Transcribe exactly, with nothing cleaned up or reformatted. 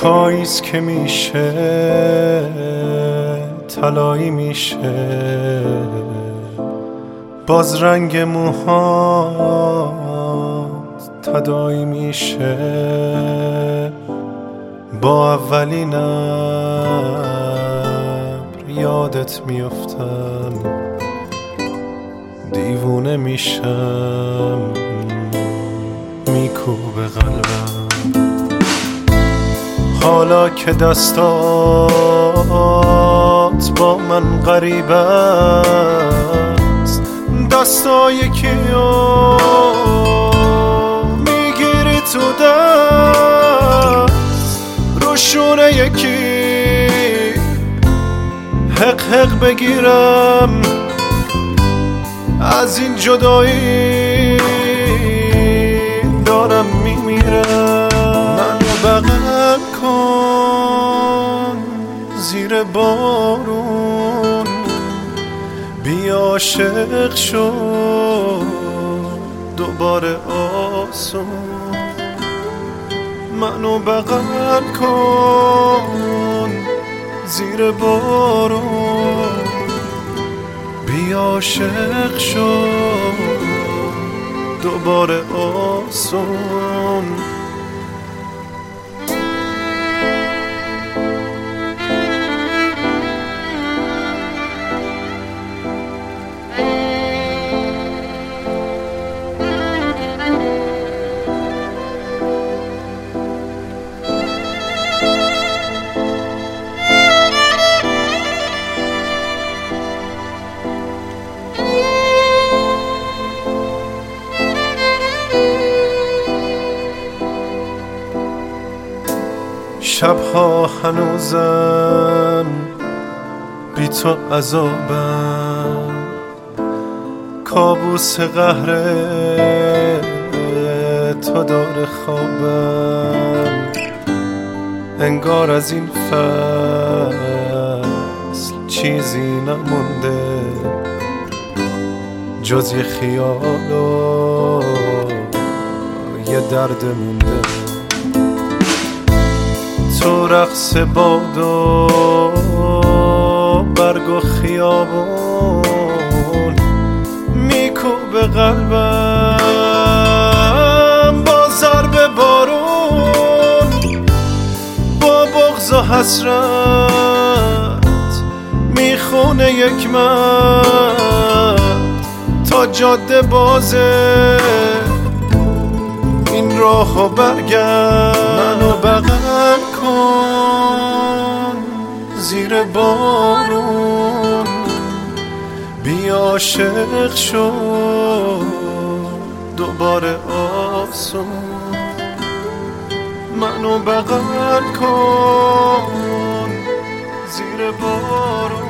پاییز که میشه طلایی میشه، باز رنگ موهات تداعی میشه. با اولین ابر یادت میافتم، دیوونه میشم، میکوبه قلبم. حالا که دستات با من غریب است، دستای کیو میگیری تو دست، روشونه یکی حق حق بگیرم از این جدایی دارم میمیرم. منو بغل کن زیر بارون، بیا عاشق شو دوباره آسون. منو بغل کن زیر بارون، بیا عاشق شو دوباره آسون. شبها هنوزم بی تو عذابم، کابوس قهر تو داره خوابم. انگار از این فصل چیزی نمونده جز یه خیال و یه درد مونده. تو رقص باد و برگ و خیابون میکوبه قلبم با ضرب بارون. با بغض و حسرت میخونه یک مرد تا جاده بازه این راهو برگرد. منو بغل کن زیر بارون، بیا عاشق شو دوباره آسون. منو بغل کن زیر بارون.